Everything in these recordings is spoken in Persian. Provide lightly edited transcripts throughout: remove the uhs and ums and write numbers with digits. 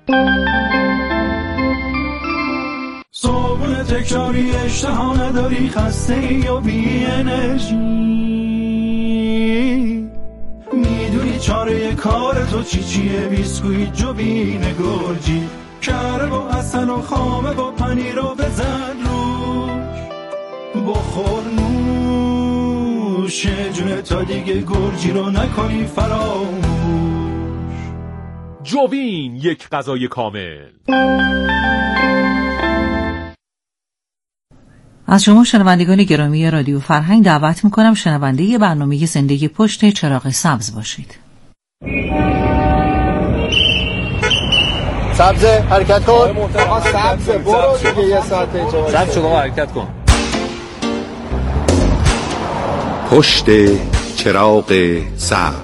صبح تکراری اشتها نداری، خسته ای یا بی انرژی، میدونی چاره کار تو چیه؟ بیسکویت جوین گرجی، کره با اصل و خامه با پنیر رو بزن روش، بخور نوش جونه تا دیگه گرجی رو نکنی فراموش. جوین، یک غذای کامل. از شما شنوندگان گرامی رادیو فرهنگ دعوت میکنم شنونده برنامه زندگی پشت چراغ سبز باشید. سبز حرکت کن. آقا سبز برو دیگه، یه ساعته سبز شد، آقا حرکت کن. پشت چراغ سبز.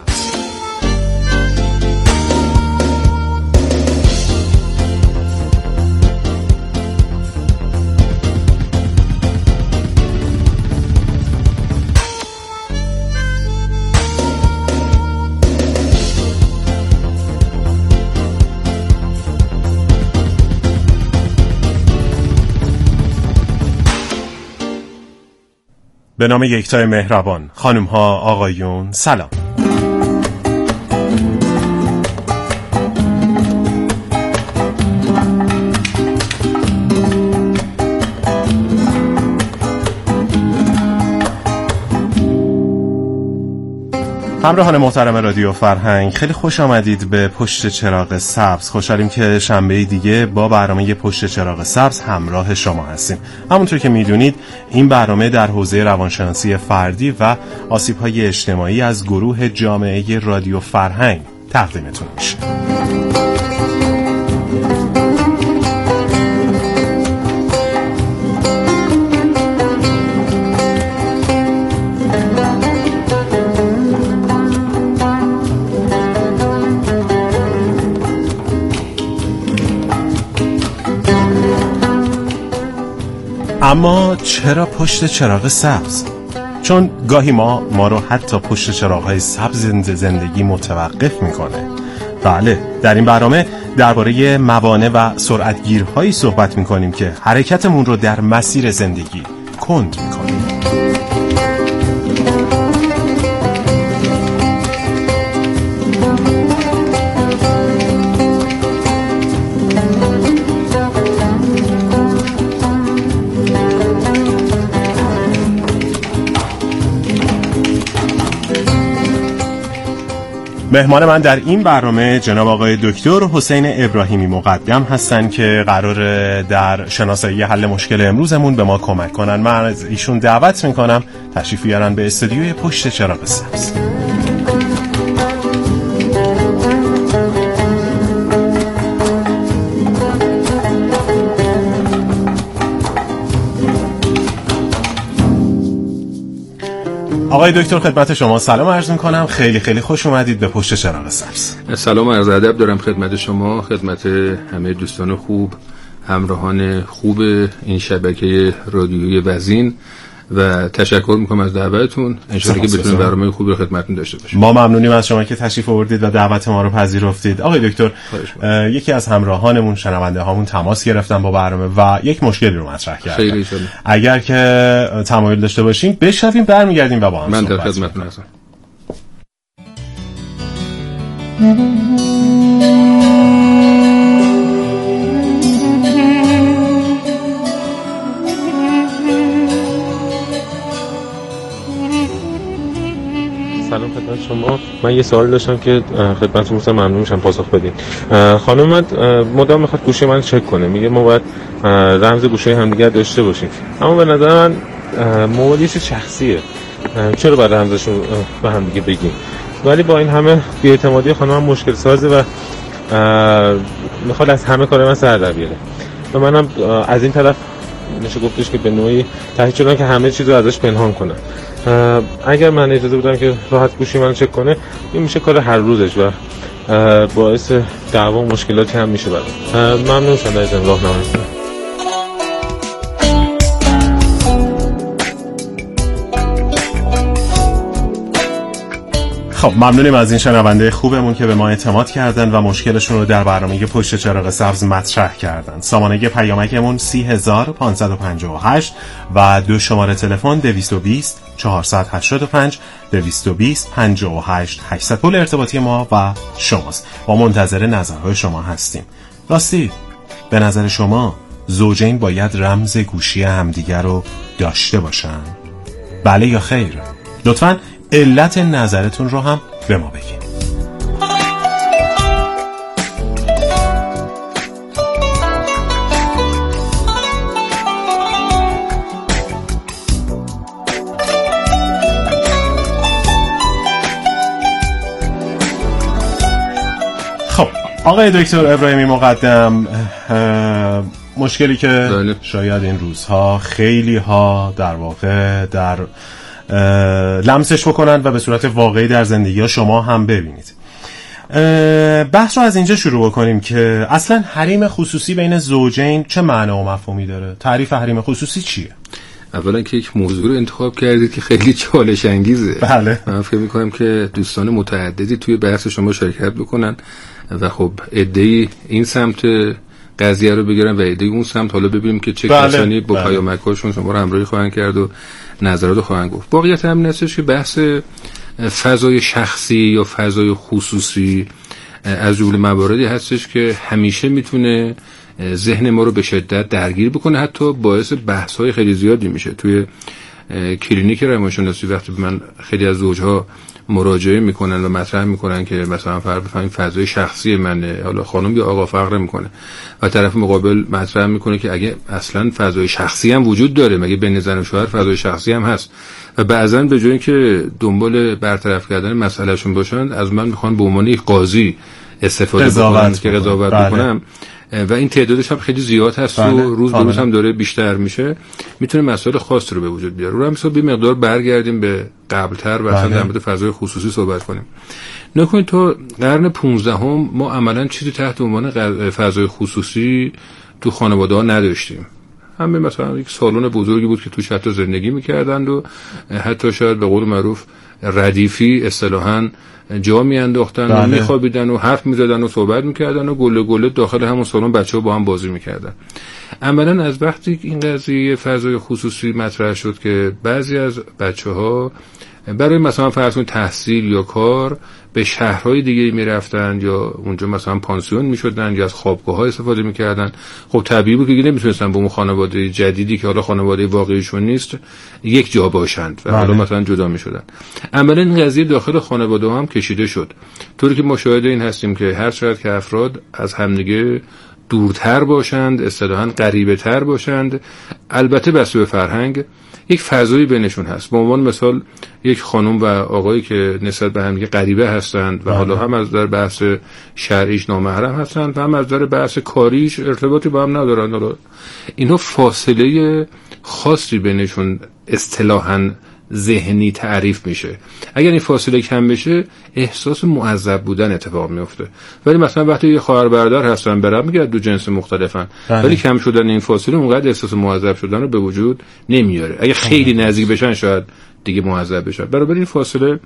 به نام یکتای مهربان، خانم ها آقایون سلام. همراهان محترم رادیو فرهنگ، خیلی خوش آمدید به پشت چراغ سبز. خوشحالیم که شنبه دیگه با برنامه پشت چراغ سبز همراه شما هستیم. همونطور که میدونید این برنامه در حوزه روانشناسی فردی و آسیب‌های اجتماعی از گروه جامعه رادیو فرهنگ تقدیمتون میشه. اما چرا پشت چراغ سبز؟ چون گاهی ما رو حتی پشت چراغ‌های سبز زندگی متوقف میکنه. بله، در این برنامه درباره موانع و سرعتگیرهایی صحبت میکنیم که حرکتمون رو در مسیر زندگی کند میکنه. مهمان من در این برنامه جناب آقای دکتر حسین ابراهیمی مقدم هستن که قراره در شناسایی حل مشکل امروزمون به ما کمک کنن. من از ایشون دعوت میکنم تشریف بیارن به استودیوی پشت چراغ سبز. آقای دکتر خدمت شما سلام عرض میکنم. خیلی خیلی خوش اومدید به پشت چراغ سبز. سلام و عرض ادب دارم خدمت شما، خدمت همه دوستان خوب، همراهان خوب این شبکه رادیویی وزین و تشکر میکنم از دعوتتون. انشالله که بتونیم برنامه خوبی رو خدمتتون داشته باشیم. ما ممنونیم از شما که تشریف آوردید و دعوت ما رو پذیرفتید. آقای دکتر، یکی از همراهانمون، شنونده هامون تماس گرفتن با برنامه و یک مشکلی رو مطرح کردن. خیلی شد. اگر که تمایل داشته باشین بشنویم، برمیگردیم و با هم من صحبت در خدمتتون هستم. سلام خدمت شما. من یه سوال داشتم که خدمتتون گفتم ممنون میشم پاسخ بدین. خانم من مدام میخواد گوشی من چک کنه، میگه ما باید رمز گوشی همدیگه داشته باشیم، اما به نظر من موبایل یه چیز شخصیه، چرا باید رمزشو به همدیگه بگیم؟ ولی با این همه بی‌اعتمادی خانم مشکل سازه و میخواد از همه کار من سر در بیاره و منم از این طرف میشه گفتش که به نوعی تهیه شدم که همه چیزو ازش پنهان کنم. اگر من اجازه بدم که راحت گوشی من چک کنه، این میشه کار هر روزش و باعث دعوا و مشکلاتی هم میشه برام. ممنون شدم از این راهنمایی. خب ممنونیم از این شنونده خوبمون که به ما اعتماد کردن و مشکلشون رو در برنامه پشت چراغ سبز مطرح کردن. سامانه پیامکمون 30558 و 2 شماره تلفن 220 485 220 58 800. پول ارتباطی ما و شماست. ما منتظر نظرهای شما هستیم. راستی به نظر شما زوجین باید رمز گوشی همدیگر رو داشته باشن؟ بله یا خیر؟ لطفاً علت نظرتون رو هم به ما بگید. خب آقای دکتر ابراهیمی مقدم، مشکلی که شاید این روزها خیلی ها در واقع در لمسش بکنن و به صورت واقعی در زندگی ها شما هم ببینید. بحث رو از اینجا شروع بکنیم که اصلا حریم خصوصی بین زوجین چه معنی و مفهومی داره؟ تعریف حریم خصوصی چیه؟ اولا که یک موضوع رو انتخاب کردید که خیلی چالش انگیزه. بله. من فکر می‌کنم که دوستان متعددی توی بحث شما شرکت بکنن و خب عده‌ای این سمت قضیه رو بگیرن و عده‌ای اون سمت، حالا ببینیم که چه کسانی با پیامک‌هاشون شما رو همراهی خواهند کرد و نظرات خواهند گفت. واقعیت همین هستش که بحث فضای شخصی یا فضای خصوصی از جمله مواردی هستش که همیشه میتونه ذهن ما رو به شدت درگیر بکنه، حتی باعث بحث‌های خیلی زیادی میشه. توی کلینیک روانشناسی وقتی من خیلی از زوجها مراجعه میکنن و مطرح میکنن که مثلا فرض بفرمایید فضای شخصی منه، حالا خانم یا آقا فرق میکنه، و طرف مقابل مطرح میکنه که اگه اصلا فضای شخصی هم وجود داره، مگه بین زن و شوهر فضای شخصی هم هست، و بعضن به جای اینکه دنبال برطرف کردن مسئلهشون باشن از من میخوان به عنوان یک قاضی استفاده بکنن که قضاوت بکنم، و این تعدادش هم خیلی زیاد هست و روز به روز هم داره بیشتر میشه، میتونه مسائل خاص رو به وجود بیاره. رو هم حساب بی مقدار برگردیم به قبلتر و اصلا در مورد فضای خصوصی صحبت کنیم. نکنید تا قرن 15 ما عملا چیزی تحت عنوان فضای خصوصی تو خانواده ها نداشتیم. همین مثلا یک سالن بزرگی بود که توش حتی زندگی میکردند و حتی شاید به قول معروف ردیفی اصطلاحاً جا میانداختن و میخوابیدن و حرف میزدن و صحبت میکردن و گله گله داخل همون سالن بچه‌ها با هم بازی میکردن. عملاً از وقتی این قضیه فضای خصوصی مطرح شد که بعضی از بچه‌ها برای مثلا فرض کن تحصیل یا کار به شهرهای دیگه میرفتن یا اونجا مثلا پانسیون میشدن یا از خوابگاه‌ها استفاده میکردن، خب طبیعی بود که نمیتونستن با اون خانواده جدیدی که حالا خانواده واقعیشون نیست یک جا باشند و حالا مثلا جدا میشدن. عملاً این قضیه داخل خانواده هم کشیده شد، طوری که ما شاهد این هستیم که هر چقدر که افراد از همدیگه دورتر باشند، اصطلاحاً غریبه‌تر باشند، البته بسته به فرهنگ یک فضایی بینشون هست. به عنوان مثال یک خانم و آقایی که نسبت به هم دیگه غریبه هستند و حالا هم از نظر بحث شرعیش نامحرم هستند و هم از نظر بحث کاریش ارتباطی با هم ندارن، حالا اینها فاصله خاصی بینشون اصطلاحاً ذهنی تعریف میشه. اگر این فاصله کم بشه احساس معذب بودن اتفاق میفته. ولی مثلا وقتی یه خواهر برادر هستن برام میگه دو جنس مختلفن، ولی کم شدن این فاصله اونقدر احساس معذب شدن رو به وجود نمیاره. اگه خیلی نزدیک بشن شاید دیگه معذب بشن. برابر این فاصله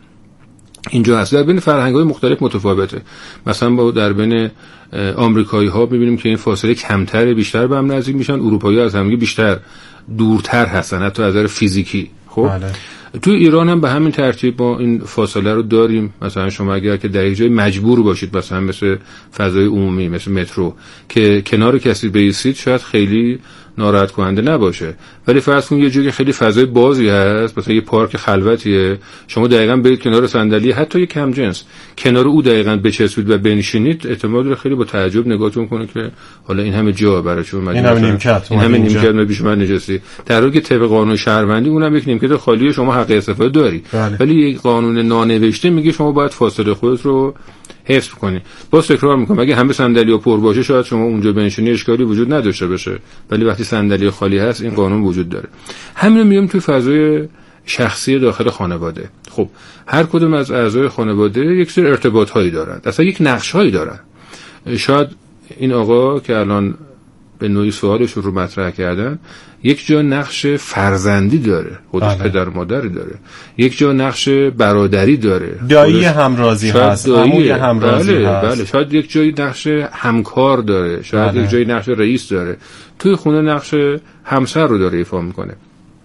اینجا هست. در بین فرهنگ‌های مختلف متفاوته. مثلا با در بین آمریکایی‌ها می‌بینیم که این فاصله کمتره، بیشتر به هم نزدیک میشن. اروپایی‌ها از هم بیشتر دورتر هستن حتی از نظر فیزیکی. خب تو ایران هم به همین ترتیب ما این فاصله رو داریم. مثلا شما اگر که در یک جای مجبور باشید، مثلا مثل فضای عمومی مثل مترو که کنار کسی بایستید، شاید خیلی ناراحت کننده نباشه، ولی فرض کن یه جایی خیلی فضای بازی هست، مثلا یه پارک خلوتیه، شما دقیقاً برید کنار صندلی حتی یک کم جنس کنار او دقیقاً بچسبید و بنشینید، احتمال داره خیلی با تعجب نگاهتون کنه که حالا این همه جا برای چون این همه نیمکت، این همه نیمکت بیش من نجستی، در حالی که طبق قانون شهروندی اونم یک نیمکت خالی شما حق استفاده داری. ولی یک قانون نانوشته میگه شما باید فاصله خودت رو حفظ کنی. باز تکرار میکنم اگه همه صندلی‌ها پر باشه شاید شما اونجا بنشینی اشکالی وجود نداشته باشه، ولی وقتی صندلی خالی هست این قانون وجود داره. همین میگم توی فضای شخصی داخل خانواده. خب هر کدوم از اعضای خانواده یک سری ارتباط‌هایی دارن، اصلا یک نقش‌هایی دارن. شاید این آقا که الان به نوعی سوالشون رو مطرح کردن، یک جا نقش فرزندی داره، خودش پدر مادری داره، یک جا نقش برادری داره، دایی همرازی هست، عموی همرازی هست، بله، شاید یک جایی نقش همکار داره، شاید یک جایی نقش رئیس داره، توی خونه نقش همسر رو داره ایفا میکنه.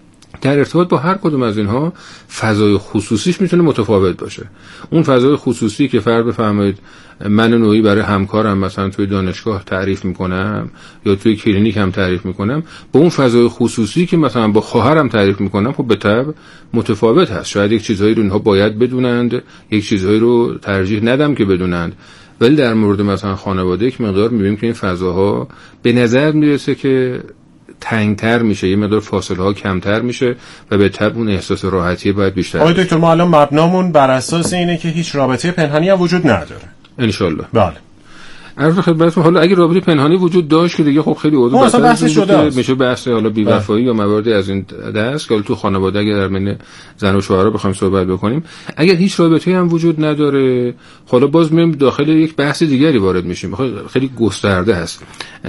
در ارتباط با هر کدوم از اینها فضای خصوصیش میتونه متفاوت باشه. اون فضای خصوصی که فرض بفرمایید من نوعی برای همکارم مثلا توی دانشگاه تعریف میکنم یا توی کلینیک هم تعریف میکنم، با اون فضای خصوصی که مثلا با خواهرم تعریف میکنم خب به طبع متفاوت هست. شاید یک چیزهایی رو اینها باید بدونند، یک چیزهایی رو ترجیح ندم که بدونند، ولی در مورد مثلا خانواده یک مقدار میبینیم که این فضاها به نظر میرسه که تنگتر میشه، یه مقدار فاصله ها کمتر میشه و به طبع اون احساس راحتی باید بیشتر. آقای دکتر ما الان مبنامون بر اساس اینه که هیچ رابطه پنهانی هم وجود نداره ان شاءالله. بله. عرض خدمتتون حالا اگه رابطه پنهانی وجود داشت که دیگه خب خیلی اوضاع مثلا بحث شده میشه، بحث حالا بی‌وفایی یا مواردی از این دست که تو خانواده اگه در بین زن و شوهر بخوایم صحبت بکنیم، اگر هیچ رابطه‌ای هم وجود نداره، حالا باز میایم داخل یک بحث دیگری وارد میشیم، خیلی گسترده است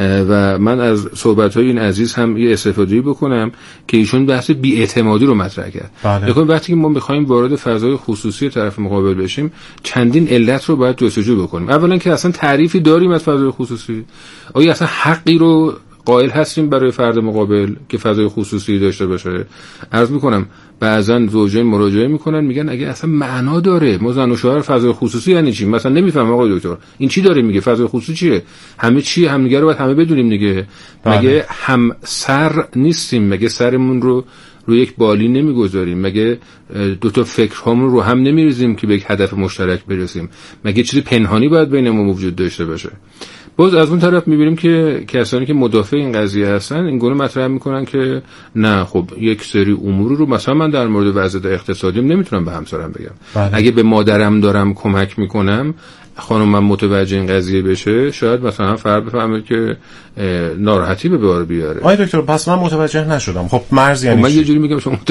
و من از صحبت‌های این عزیز هم یه استفاده بکنم که ایشون بحث بی‌اعتمادی رو مطرح کرد. بله. وقتی که ما می‌خوایم وارد فضای خصوصی طرف مقابل بشیم، چندین علت رو باید جستجو بکنیم. اولا که اصلا تعریفی داریم از فضای خصوصی؟ آیا اصلا حقی رو قائل هستیم برای فرد مقابل که فضای خصوصی داشته باشه؟ عرض میکنم بعضن زوجین مراجعه میکنن میگن اگه اصلا معنا داره ما زن و شوهر فضای خصوصی یعنی چی؟ مثلا نمیفهم آقای دکتر این چی داره میگه؟ فضای خصوصی چیه؟ همه چی همدیگه رو باید همه بدونیم دیگه. مگه هم سر نیستیم؟ مگه سرمون رو روی یک بالی نمیگذاریم؟ مگه دو تا فکرهامون رو هم نمیریزیم که به یک هدف مشترک برسیم؟ مگه چیزی پنهانی باید بین ما وجود داشته باشه؟ باز از اون طرف میبینیم که کسانی که مدافع این قضیه هستن این گونه مطرح میکنن که نه خب یک سری امور رو مثلا من در مورد وضعیت اقتصادیم نمیتونم به همسرم بگم. بله. اگه به مادرم دارم کمک میکنم خانم من متوجه این قضیه بشه، شاید مثلا فرد بفهمه که ناراحتی به بار بیاره. آقای دکتر پس من متوجه نشدم. خب مرز یعنی من یه جوری میگم شما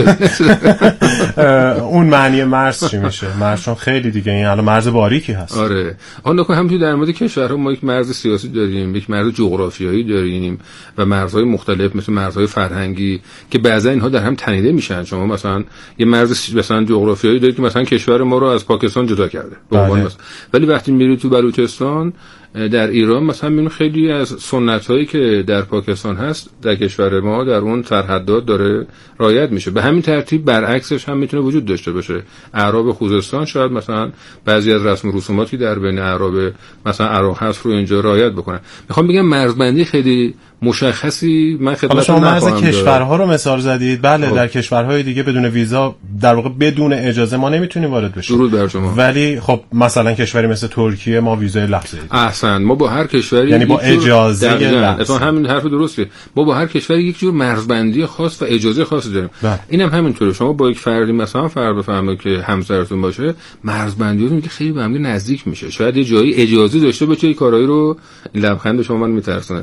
متوجه اون معنی مرز چی میشه؟ مرز چون خیلی دیگه این الان مرز باریکی هست. آره حالا که همینطور در مورد کشورها ما یک مرز سیاسی داریم، یک مرز جغرافیایی داریم و مرزهای مختلف مثل مرزهای فرهنگی که بعضا اینها در هم تنیده میشن. شما مثلا یه مرز مثلا جغرافیایی دارید که مثلا کشور ما رو از پاکستان جدا کرده به عنوان مثلا، ولی وقتی میری تو بلوچستان در ایران مثلا میبینیم خیلی از سنت‌هایی که در پاکستان هست در کشور ما در اون سرحدات داره رعایت میشه. به همین ترتیب برعکسش هم میتونه وجود داشته باشه. اعراب خوزستان شاید مثلا بعضی از رسم و رسوماتی در بین اعراب مثلا عراق هست رو اینجا رعایت بکنن. میخوام بگم مرزبندی خیلی مشخصی من خدمتتون نخواهم داد. شما کشورها رو مثال زدید. بله در کشورهای دیگه بدون ویزا در واقع بدون اجازه ما نمیتونیم وارد بشیم. درود بر شما. ولی خب مثلا کشوری مثل ترکیه ما ویزای لحظه‌ای. احسن ما با هر کشوری یعنی با اجازه اصلا همین حرف درسته. ما با هر کشوری یک جور مرزبندی خاص و اجازه خاصی داریم. اینم همینطوره. شما با یک فردی مثلا فرض بفرمایید که همسرتون باشه مرزبندیتون میگه خیلی به هم نزدیک میشه. شاید یه جایی اجازه داشته باشه این کارایی رو. لبخند شما من میترسونه.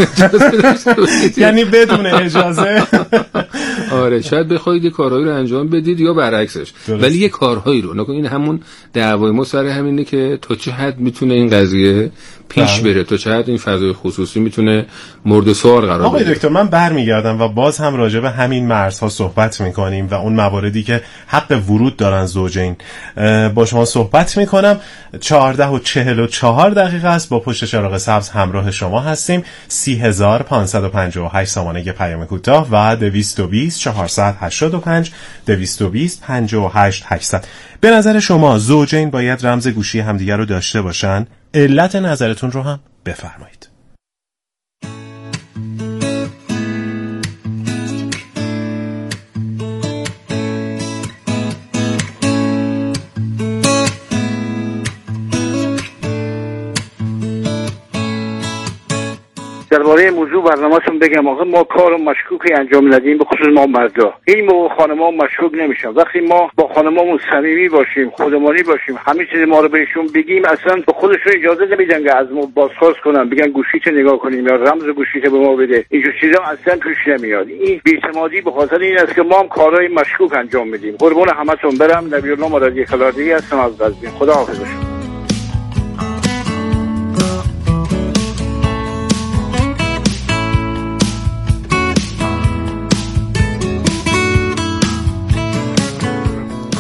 یعنی بدون اجازه. آره شاید بخواید یه کارهایی رو انجام بدید یا برعکسش. ولی یه کارهایی رو نکن. این همون دعوای ما سر همینه که تا چه حد میتونه این قضیه پیش بره، تا چه حد این فضای خصوصی میتونه مورد سوال قرار بگیره. آقای دکتر من برمیگردم و باز هم راجع به همین مرزها صحبت میکنیم و اون مواردی که حق ورود دارن زوجین با شما صحبت میکنم. 14:44 است. با پشت چراغ سبز همراه شما هستیم. 30558 سامانه پیام کوتاه و 220 485 220 58 800. به نظر شما زوجین باید رمز گوشی همدیگر رو داشته باشن؟ علت نظرتون رو هم بفرمایید. درباره موضوع برنامه‌تون بگم آخه ما کار مشکوکی انجام ندیم، به خصوص ما مردا. این موقع خانم‌ها مشکوک نمیشن. وقتی ما با خانم‌هامون صمیمی باشیم، خودمانی باشیم، همه چیز ما رو بهشون بگیم، اصلا به خودشون اجازه نمیدن که از ما بازخواست کنن، بگن گوشیت نگاه کنیم یا رمز گوشیت به ما بده. اینجور چیزا اصلا پیش نمیاد. این بی‌اعتمادی به خاطر این است که ما هم کارهای مشکوک انجام میدیم. قربون همتون برم. نبی‌الله مرادی خلاردی هستم از قزوین. خداحافظ شما.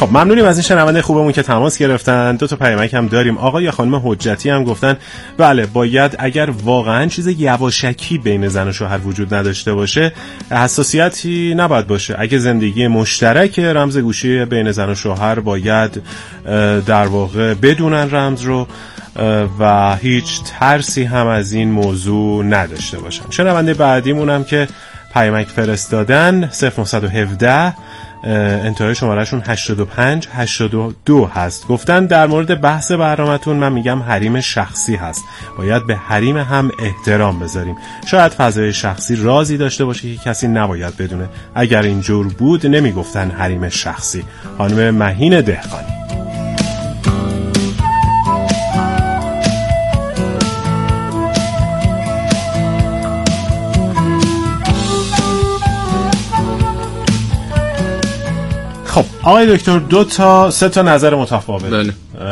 خب ممنونیم از این شنونده خوبمون که تماس گرفتن. 2 تا پیامک هم داریم. آقا یا خانم حجتی هم گفتن بله باید اگر واقعا چیز یواشکی بین زن و شوهر وجود نداشته باشه حساسیتی نباید باشه. اگه زندگی مشترک رمز گوشی بین زن و شوهر باید در واقع بدونن رمز رو و هیچ ترسی هم از این موضوع نداشته باشن. شنونده بعدیمون هم که پیامک فرستادن 0917 انتهای شمارهشون 8582 هست. گفتن در مورد بحث برنامه‌تون من میگم حریم شخصی هست، باید به حریم هم احترام بذاریم. شاید فضای شخصی رازی داشته باشه که کسی نباید بدونه. اگر اینجور بود نمیگفتن حریم شخصی. خانم مهین دهقانی. خب آقای دکتر 3 تا نظر متفاوت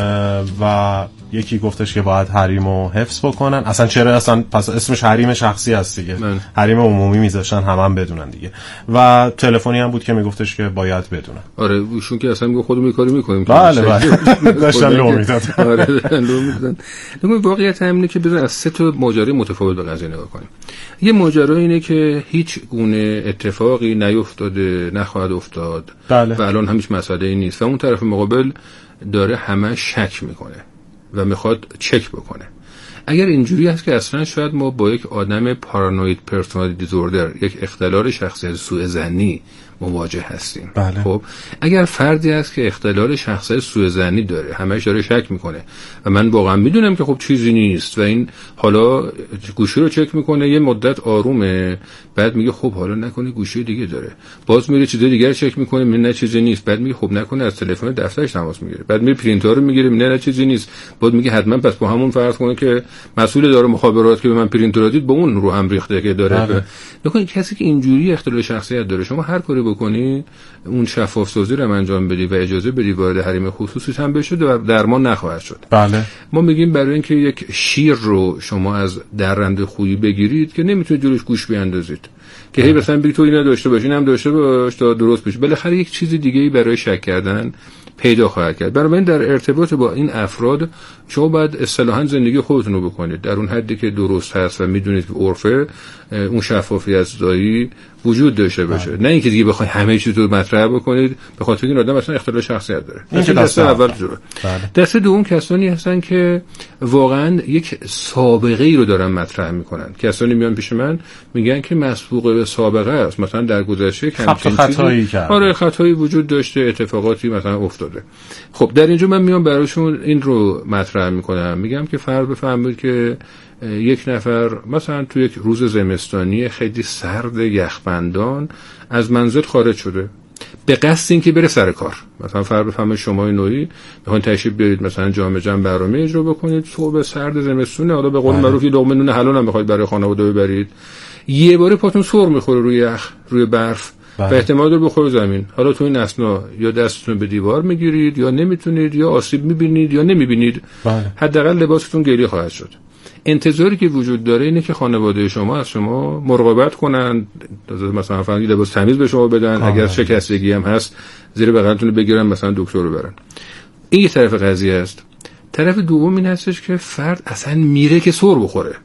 و یکی گفتش که باید حریمو حفظ بکنن. اصلا چرا اصلا پس اسمش حریم شخصی هست دیگه. حریم عمومی میذاشتن هم بدونن دیگه. و تلفنی هم بود که میگفتش که باید بدونن. آره ایشون که اصلا میگه خودمون کاری میکنیم. بله داشتن لو میدادن. آره لو میدادن. نگاه واقعیت همینه که بذار از 3 تا ماجرای متفاوت به قضیه نگاه کنیم. یه ماجرا اینه که هیچ گونه اتفاقی نیفتاده، نخواهد افتاد. بله. و الان هم هیچ مسئله‌ای نیست. و اون طرف مقابل داره همه شک میکنه و میخواد چک بکنه. اگر اینجوری هست که اصلا شاید ما با یک آدم پارانوید پرسونالیتی دیزوردر، یک اختلال شخصیت سوء ظنی مواجه هستیم. بله. خب اگر فردی هست که اختلال شخصیت سوء ظنی داره، همش داره شک میکنه و من واقعا میدونم که خب چیزی نیست و این حالا گوشی رو چک میکنه، یه مدت آرومه، بعد میگه خب حالا نکنه گوشی دیگه داره، باز میره چیز دیگه رو چک میکنه، میبینه نه چیزی نیست، بعد میگه خب نکنه از تلفن دفترش تماس میگیره، بعد میره پرینتر رو میگیره، میبینه نه چیزی نیست، بعد میگه حتما پس با همون فرض کنه که مسئول داره مخابرات که به من پرینتر دید با اون رو هم ریخته که داره. نکنه کسی که اینجوری اختلال شخصیت داره، شما هر کاری بکنی اون شفاف سازی رو انجام بدی و اجازه بدی وارد حریم خصوصی هم بشه و درمان نخواهد شد. بله. ما میگیم برای اینکه یک شیر رو شما از درنده خویی بگیرید که نمیتونید جلوش گوش بیاندازید که هی مثلا بگید تو اینو داشته باش، اینم داشته باش تا درست بشه. بالاخره یک چیز دیگه‌ای برای شک کردن پیدا خواهد کرد. بنابراین در ارتباط با این افراد شما باید اصطلاحاً زندگی خودتون رو بکنید در اون حدی که درست هست و میدونید که عرفه اون شفافیت زایی وجود داشته باشه. نه اینکه دیگه بخواید همه چیز رو مطرح بکنید به خاطر این آدم اصلا اختلال شخصیت داره. این که دسته اول جوره. دسته دوم کسانی هستن که واقعاً یک سابقه ای رو دارن مطرح میکنن. کسانی میان پیش من میگن که مسبوق به سابقه است، مثلا در گذشته خطایی کرد. آره خطایی وجود داشته، اتفاقاتی مثلا افتاده. خب در اینجا من میام براشون این رو مطرح میکنم، میگم که فرض بفرمایید که یک نفر مثلا تو یک روز زمستانی خیلی سرد یخبندان از منزل خارج شده به قصد اینکه بره سر کار. مثلا فرض بفرمایید شما نوعی میخواین تشریف بیارید مثلا جام برنامه اجرا بکنید، صبح سرد زمستونه، حالا به قول معروف یه لقمه نون حلال هم بخواید برای خانواده ببرید، یه باره پاتون سر میخوره روی یخ، روی برف و احتمال داره بخوره زمین. حالا تو این اسنا یا دستتون به دیوار میگیرید یا نمیتونید، یا آسیب میبینید یا نمیبینید، حداقل لباستون گلی خواهد شد. انتظاری که وجود داره اینه که خانواده شما از شما مراقبت کنن، مثلا فرض لباس تمیز به شما بدن، اگر شکستگی هم هست زیر بغلتون رو بگیرن مثلا دکتر رو برن. این یه طرف قضیه است. طرف دوم این هستش که فرد اصلا میره که سر بخوره،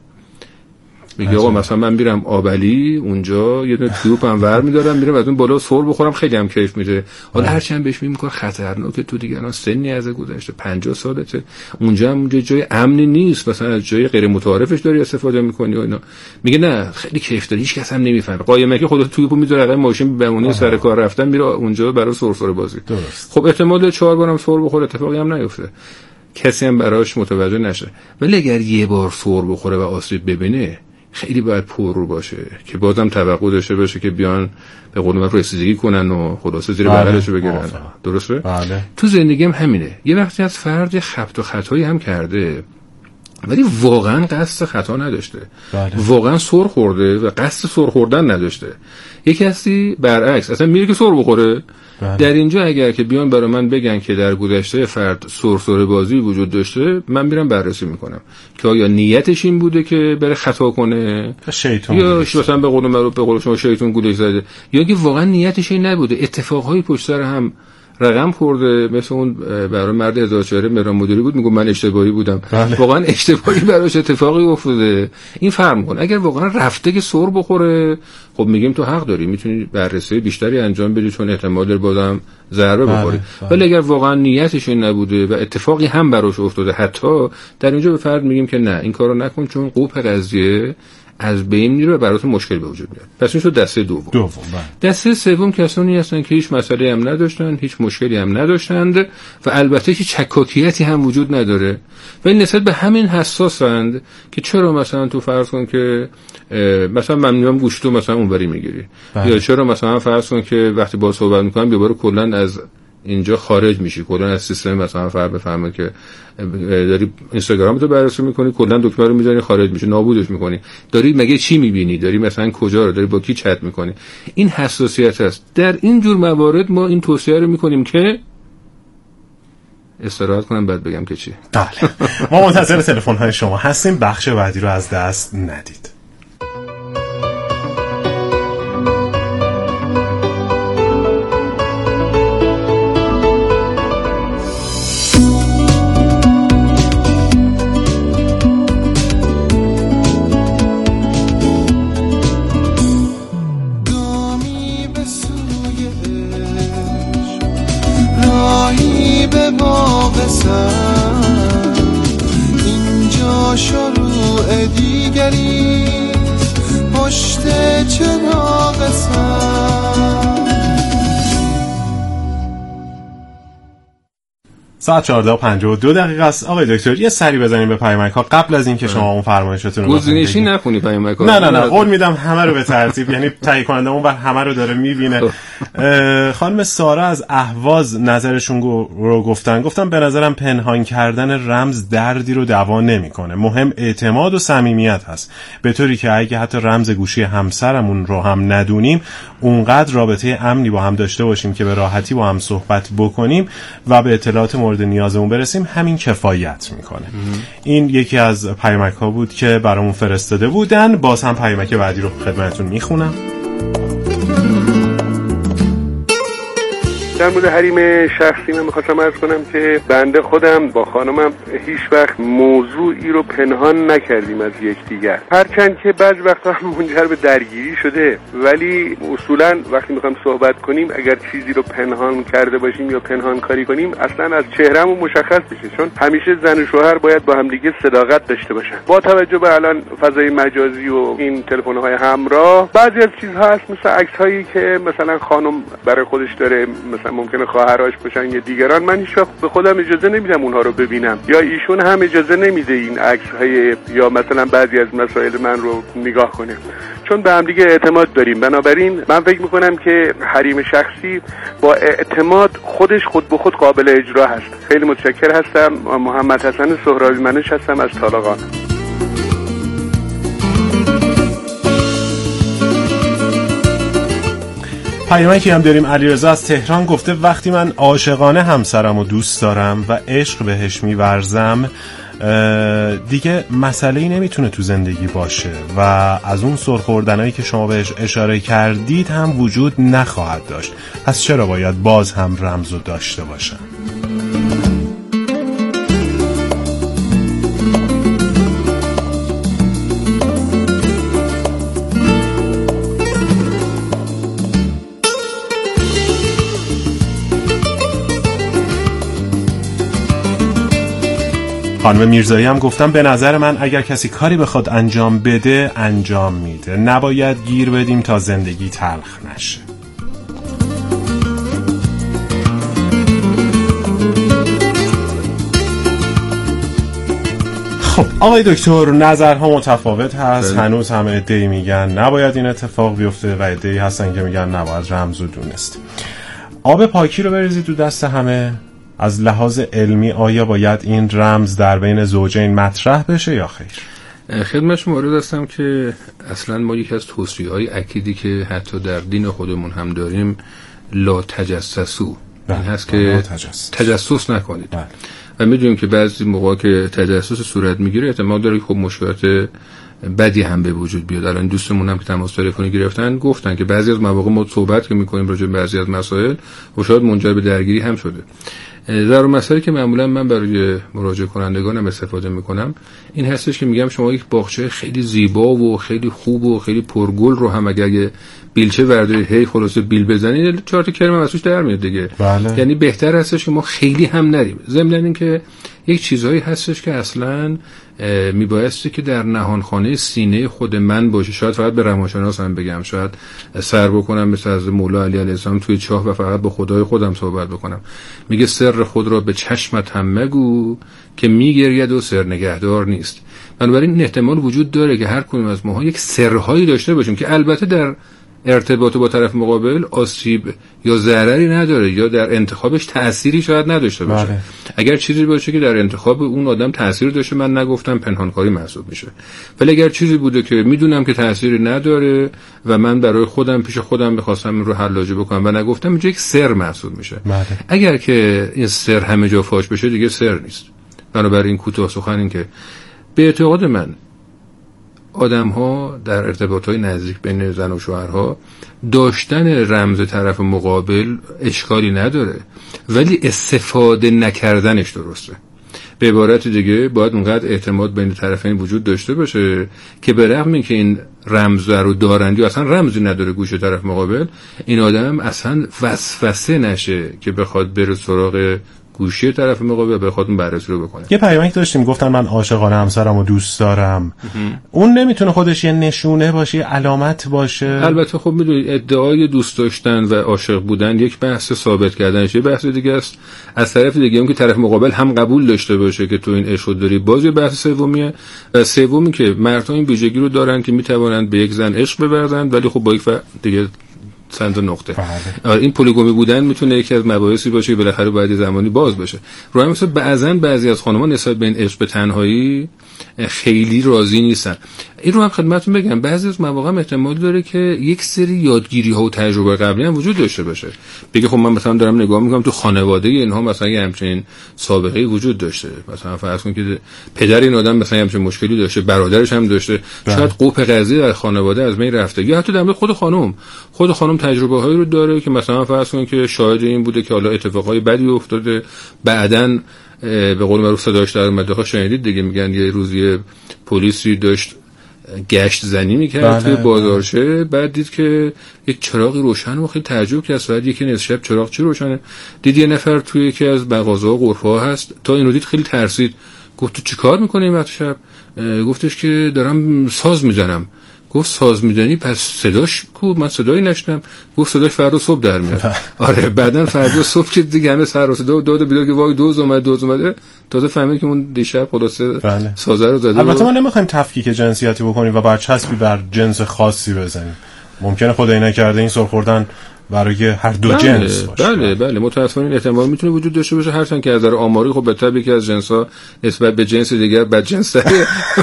میگه آقا مثلا من میرم آبلی اونجا یه دونه توپ هم ور میدارم میرم از اون بالا سر بخورم، خیلی هم کیف میده. حالا هرچند بهش میگم خطرناکه، تو دیگه الان سنی از گذشته 50 سالته، اونجا هم اونجا جای امنی نیست، مثلا از جای غیر متعارفش داری استفاده میکنی و اینا. میگه نه خیلی کیف داری، هیچ کس هم نمیفهمه، قایمه که خودت توپو میذاره عقب ماشین بمونه سر کار رفتن میره اونجا برای سرسره بازی. خب احتمال 4 بارم سر بخوره اتفاقی هم نیفته، کسی هم براش متوجه نشه. ولی اگر یه بار سر بخوره و آسیب ببینه خیلی باید پررو باشه که بازم توقع داشته باشه که بیان به قول معروف رسیدگی کنن و خلاصه زیر بغلشو بگیرن. درسته؟ بله. تو زندگی هم همینه. یه وقتی از فرد خبط و خطایی هم کرده ولی واقعا قصد خطا نداشته. واقعا سر خورده و قصد سر خوردن نداشته. یکی هستی برعکس اصلا میره که سر بخوره. در اینجا اگر که بیان برای من بگن که در گذشته فرد سرسره بازی وجود داشته، من میرم بررسی میکنم که آیا نیتش این بوده که بره خطا کنه یا مثلا به قول معروف به قول شما شیطان گولش زده، یا که واقعا نیتش این نبوده، اتفاقهای پشت سر هم رقم خورده، مثل اون برای مرد هزارچهره مهران مدیری بود میگم من اشتباهی بودم. واقعا اشتباهی براش اتفاقی افتاده. این فرق کن اگر واقعا رفته که سر بخوره، خب میگیم تو حق داری، میتونی بررسی بیشتری انجام بدی چون احتمال داره بازم ضربه بخوری. ولی اگر واقعا نیتش این نبوده و اتفاقی هم براش افتاده، حتی در اینجا به فرد میگیم که نه این کارو نکن چون قوپ قضیه از بین میره و براتون مشکل به وجود میاد. پس این شد دسته دوم. دسته سوم کسانی هستن که هیچ مسئله هم نداشتن، هیچ مشکلی هم نداشتند و البته هیچ چکاکیتی هم وجود نداره و این نسبت به همین حساسند که چرا مثلا تو فرض کن که مثلا من میام گوشتو مثلا اونوری میگیری، یا چرا مثلا فرض کن که وقتی با صحبت میکنم دوباره کلا از اینجا خارج میشی، کلا از سیستم مثلا فرد بفهمه که داری اینستاگرامتو بررسی میکنی، کلا دکمه رو میزنی خارج میشه، نابودش میکنی، داری مگه چی میبینی، داری مثلا کجا رو داری با کی چت میکنی. این حساسیت هست. در این جور موارد ما این توصیه رو میکنیم که استراحت کنم بعد بگم که چی. بله. ما منتظر تلفن های شما هستیم، بخش بعدی رو از دست ندید. اینجا شروع دیگری پشت چراغ ساعت 14:52 است. آقای دکتر یه سری بزنیم به پیامک‌ها قبل از اینکه شما اون فرمایشاتون رو گزینشی نخونی پیامک‌ها. نه قول میدم همه رو به ترتیب، یعنی تهیه کننده اون همه رو داره میبینه. خانم سارا از اهواز نظرشون رو گفتن به نظرم پنهان کردن رمز دردی رو دوا نمیکنه، مهم اعتماد و صمیمیت هست، به طوری که اگه حتی رمز گوشی همسرمون رو هم ندونیم اونقدر رابطه امنی با هم داشته باشیم که به راحتی با هم صحبت بکنیم و به اطلاعات مورد نیازمون برسیم، همین کفایت میکنه. این یکی از پیامک‌ها بود که برامون فرستاده بودن. باز هم پیامک بعدی رو خدمتتون میخونم. در مورد حریم شخصی من می‌خواستم عرض کنم که بنده خودم با خانمم هیچ وقت موضوعی رو پنهان نکردیم از یکدیگر، هرچند که بعضی وقتا منجر به درگیری شده، ولی اصولا وقتی می‌خوایم صحبت کنیم اگر چیزی رو پنهان کرده باشیم یا پنهان کاری کنیم اصلا از چهرهمون مشخص بشه، چون همیشه زن و شوهر باید با همدیگه صداقت داشته باشن. با توجه به الان فضای مجازی و این تلفن‌های همراه، بعضی از چیزها هست مثل عکس‌هایی که مثلا خانم برای خودش داره، مثلا ممکنه خواهرش باشن یا دیگران، من هیچ وقت به خودم اجازه نمیدم اونها رو ببینم، یا ایشون هم اجازه نمیده این عکس‌های یا مثلا بعضی از مسائل من رو نگاه کنه، چون به هم دیگه اعتماد داریم. بنابراین من فکر میکنم که حریم شخصی با اعتماد خودش خود به خود قابل اجرا هست. خیلی متشکر هستم. محمد حسن سهرابی منش هستم از طالقان. پیامکی هم داریم. علیرضا از تهران گفته وقتی من عاشقانه همسرم رو دوست دارم و عشق بهش می‌ورزم دیگه مسئله‌ای نمیتونه تو زندگی باشه و از اون سرخوردنایی که شما بهش اشاره کردید هم وجود نخواهد داشت. پس چرا باید باز هم رمز رو داشته باشم؟ خانم میرزایی هم گفتم به نظر من اگر کسی کاری بخواد انجام بده انجام میده، نباید گیر بدیم تا زندگی تلخ نشه. خب آقای دکتر نظرها متفاوت هست. هنوز هم عده‌ای میگن نباید این اتفاق بیفته و عده‌ای هستن که میگن نباید رمز رو دونست. آب پاکی رو بریزید تو دست همه. از لحاظ علمی آیا باید این رمز در بین زوجین مطرح بشه یا خیر؟ خدمت شما عرض هستم که اصلا ما یکی از توصیه‌های اکیدی که حتی در دین خودمون هم داریم لا تجسسو، این هست که تجسس نکنید. و میدونیم که بعضی موقع که تجسس صورت میگیره احتمال داره که خب مشکلات بدی هم به وجود بیاد. الان دوستمون هم که تماس تلفنی گرفتن گفتن که بعضی از مواقع ما صحبت که میکنیم راجع به بعضی از مسائل و شاید منجر به درگیری هم شده. در اون مسئله که معمولا من برای مراجعه کنندگانم استفاده میکنم این هستش که میگم شما یک باغچه خیلی زیبا و خیلی خوب و خیلی پرگل رو هم اگه بیلچه ورداری هی خلاصه بیل بزنید 4 تا کرم ازش در میاد دیگه. بله. یعنی بهتر هستش که ما خیلی هم نریم. ضمن این که یک چیزهایی هستش که اصلا میبایستی که در نهانخانه سینه خود من باشه. شاید فقط به روانشناس هم بگم، شاید سر بکنم مثل از مولا علی علیه السلام توی چاه و فقط با خدای خودم صحبت بکنم. میگه سر خود را به چشمت هم مگو که میگرید و سر نگهدار نیست. بنابراین این احتمال وجود داره که هر کدوم از ماها یک سرهایی داشته باشیم که البته در ارتباط با طرف مقابل آسیب یا ضرری نداره یا در انتخابش تأثیری شاید نداشته باشه. بله. اگر چیزی باشه که در انتخاب اون آدم تأثیر داشته من نگفتم پنهانکاری محسوب میشه. ولی اگر چیزی بوده که میدونم که تأثیری نداره و من برای خودم پیش خودم بخواستم این رو حلاجه بکنم و نگفتم اینجا یک سر محسوب میشه. بله. اگر که این سر همه جا فاش بشه دیگه سر نیست. بنابراین کوتاه سخن این که به اعتقاد من آدم‌ها در ارتباط‌های نزدیک بین زن و شوهرها داشتن رمز طرف مقابل اشکالی نداره، ولی استفاده نکردنش درسته. به عبارت دیگه باید اونقدر اعتماد بین طرفین وجود داشته باشه که به رغم اینکه این رمز رو دارند یا اصلا رمزی نداره گوش طرف مقابل، این آدم اصلا وسوسه نشه که بخواد بره سراغ گوشی طرف مقابل بخواد اون بررسی رو بکنه. یه پیامک داشتیم گفتن من عاشقانه همسرمو دوست دارم. اون نمیتونه خودش یه نشونه باشه، یه علامت باشه؟ البته خب میدونید ادعای دوست داشتن و عاشق بودن یک بحث، ثابت کردنش یه بحث دیگه است. از طرف دیگه اون که طرف مقابل هم قبول داشته باشه که تو این عشق داری، باز یه بحث سومیه. و سومی که مردها این ویژگی رو دارن که میتوانند به یک زن عشق بورزند ولی خب با یک دیگه چند نقطه. این پلیگامی بودن میتونه یکی از مباحثی باشه که بالاخره باید زمانی باز بشه. رو هم مثلا بعضی از خانم‌ها نسبت به این عشق به تنهایی خیلی راضی نیستن. این رو هم خدمتتون بگم بعضی از مواقع احتمال داره که یک سری یادگیری‌ها و تجربه قبلی هم وجود داشته باشه. بگه خب من مثلا دارم نگاه می‌کنم تو خانواده اینها مثلا یه همچین سابقه‌ای وجود داشته. مثلا فرض کن که پدر این آدم مثلا همچین مشکلی داشته، برادرش هم داشته. شاید قوپ قضیه در خانواده از بین رفته. یا حتی در مورد خود خانم تجربه‌هایی رو داره که مثلا فرض کن که شاهد این بوده که حالا اتفاقای بدی افتاده، بعداً به قول معروف صداش در اومده. ها شنیدید دیگه، میگن یه روزی پلیسی داشت گشت زنی میکرد توی بازارچه، بعد دید که یک چراغی روشن و خیلی تعجب کرد. ساعت 1 نصف شب چراغ چی روشنه؟ دید یه نفر توی یکی از مغازه‌ها غرفه‌ها هست. تا اینو دید خیلی ترسید. گفت تو چیکار می‌کنی این وقت شب؟ گفتش که دارم ساز میزنم. گفت ساز میزنی؟ پس صداش کو؟ من صدایی نشنم. گفت صداش فردا صبح در میاد. آره بعدن فردا صبح که دیگه همه سر و صدا داد بیدار که وای دوز اومده تازه فهمید که اون دیشب خلاصه سازه رو زده. البته ما نمیخوایم تفکیک جنسیتی بکنیم و برچسبی بر جنس خاصی بزنیم. ممکنه خدای نکرده این سر خوردن برای هر دو جنس باشه. بله متأسفانه احتمال میتونه وجود داشته باشه، هرچند که از نظر آماری خب به طبع یکی از جنس‌ها نسبت به جنس دیگر بدجنس‌تره.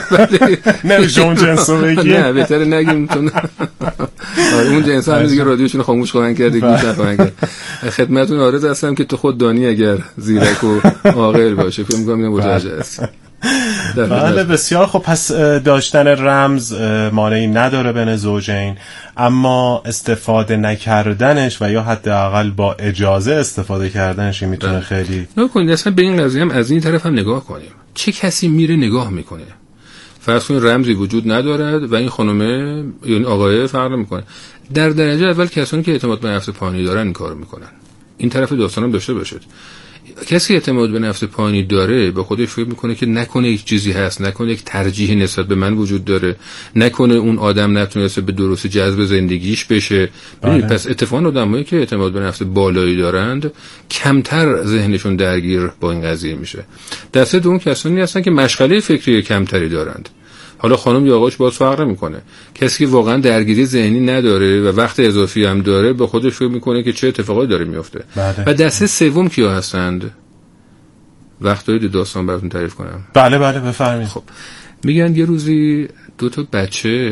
نمیشه اون جنس رو بگی. نه بهتره نگیم چون اون جنس هم دیگه رادیوشون خاموش خواهن کرد، گوش نخواهن کرد. خدمتتون عارض هستم که تو خود دانی اگر زیرک و عاقل باشه فکر می‌کنم اینو متوجه است. بله بسیار خب. پس داشتن رمز مانعی نداره بین زوجین، اما استفاده نکردنش و یا حداقل با اجازه استفاده کردنش میتونه خیلی نکنید. اصلا به این قضیه هم از این طرف هم نگاه کنیم. چه کسی میره نگاه میکنه؟ فرض کنید رمزی وجود ندارد و این خانومه یا این آقای فرق میکنه. در درجه اول کسانی که اعتماد به نفس پایینی دارن این کارو میکنن. این طرف داستانم داشته باشید. کسی اعتماد به نفس پایینی داره به خودش فکر میکنه که نکنه یک چیزی هست، نکنه یک ترجیح نسبت به من وجود داره، نکنه اون آدم نتونسته به درستی جذب زندگیش بشه. ببینید پس اتفاقا آدمایی که اعتماد به نفس بالایی دارند کمتر ذهنشون درگیر با این قضیه میشه. دسته دوم کسانی هستن که مشغله فکری کمتری دارند. حالا خانم یا آقاش باز فرق نمیکنه. کسی که واقعا درگیری ذهنی نداره و وقت اضافی هم داره به خودش فکر میکنه که چه اتفاقایی داره میفته. و دسته سوم کیا هستند؟ وقت دارید داستان براتون تعریف کنم؟ بله بفرمایید. خب میگن یه روزی 2 تا بچه